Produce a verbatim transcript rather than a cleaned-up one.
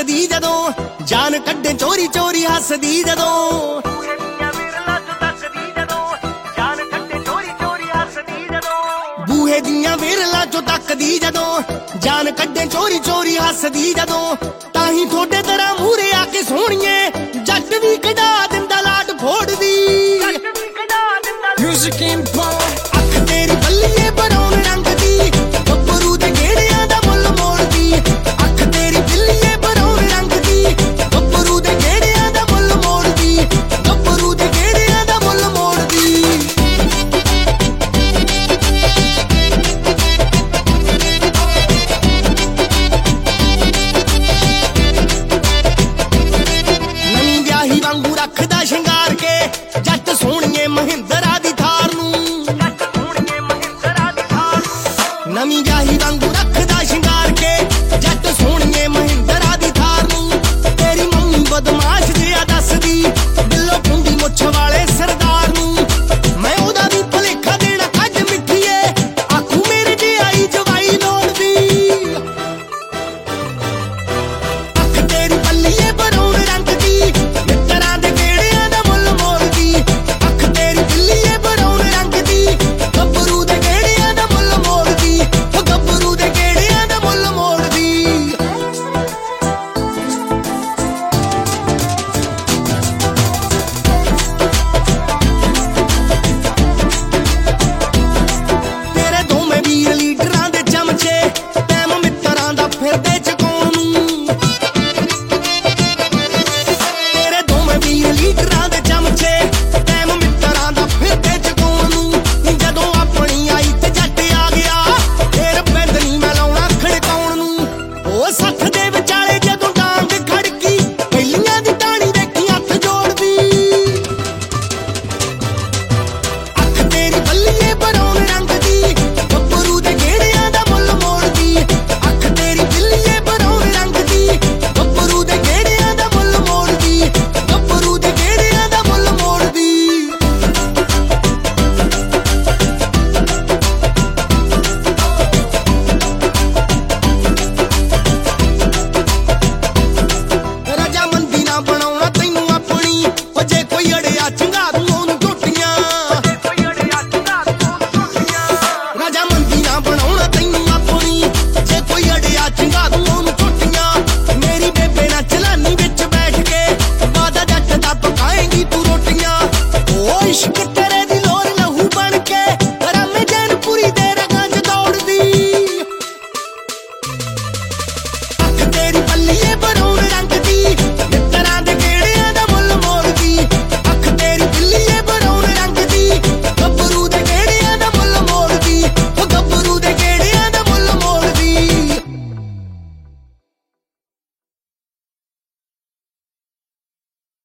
ਤੱਕਦੀ ਜਦੋਂ ਜਾਨ ਕੱਢੇ ਚੋਰੀ ਚੋਰੀ ਹੱਸਦੀ ਜਦੋਂ ਬੂਹੇ ਦੀਆਂ ਵਿਰਲਾਂ ਚੋਂ ਤੱਕਦੀ ਜਦੋਂ ਜਾਨ ਕੱਢੇ ਚੋਰੀ ਚੋਰੀ ਹੱਸਦੀ ਜਦੋਂ ਤਾਂ ਹੀ ਥੋੜੇ ਤਰ੍ਹਾਂ ਮੂਹਰੇ ਆ ਕੇ ਸੋਹਣੀਏ ਜੱਟ ਵੀ ਕਢਾ ਦਿੰਦਾ ਲਾਟ ਫੋੜਦੀ Music and ball. ਅੱਖ ਤੇਰੀ ਬੱਲੀਏ ਬਰੌਨ ਰੰਗ ਦੀ ਗੱਭਰੂ ਦੇ ਗੇੜਿਆਂ ਦਾ ਮੁੱਲ ਮੋੜਦੀ ਅੱਖ ਤੇਰੀ ਬੱਲੀਏ ਬਰੌਨ ਰੰਗ ਦੀ ਗੱਭਰੂ ਦੇ ਗੇੜਿਆਂ ਦਾ ਮੁੱਲ ਮੋੜਦੀ ਗੱਭਰੂ ਦੇ ਗੇੜਿਆਂ ਦਾ ਮੁੱਲ ਮੋੜਦੀ ਨਵੀਂ ਵਿਆਹੀ ਵਾਂਗੂ ਰੱਖਦਾ ਸ਼ਿੰਗਾਰ ਕੇ